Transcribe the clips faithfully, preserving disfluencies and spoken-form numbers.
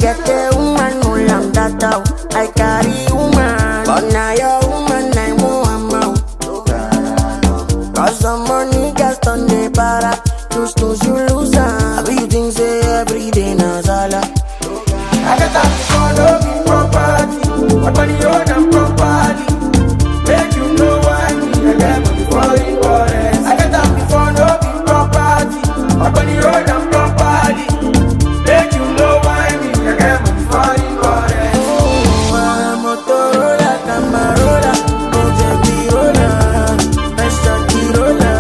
get a woman, no lam that out. I carry woman, but now your woman, I want out. Cause the money gets on the para. You snooze, you lose. I be you think say every day na sala. I got that for no be property, but money own and property. Make you know why me, I get money for importance. I got that before no be property, but money own and property. Make you know why me, I get money for importance. Oh, I'm a Motorola, Camarola, O J B roller, Mesa Tirola.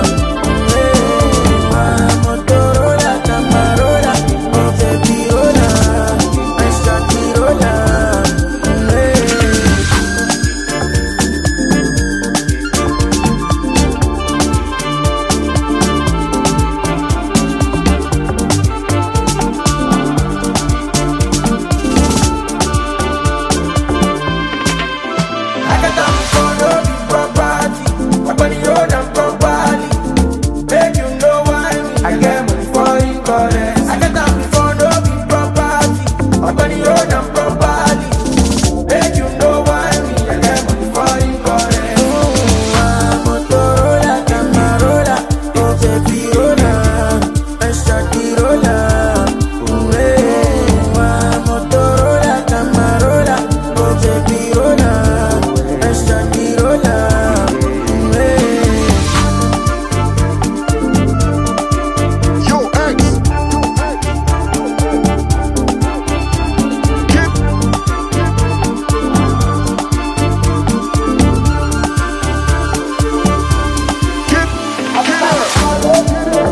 Oh, I'm a Motorola, Camarola, O J B roller, Mesa Tirola. I got that for no be property, but money own and property. Make you know why me, I get money for importance. I got that before no be property, but money own and property. Make you know why me, I get money for importance. Oh, I'm a Motorola, Camarola, O J B roller, Mesa Tirola. Oh, I'm a Motorola, Camarola, O J B roller, Mesa Tirola. Yo, X. Kip. Kip. Killer.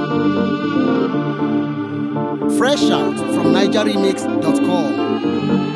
Fresh out from niger remix dot com.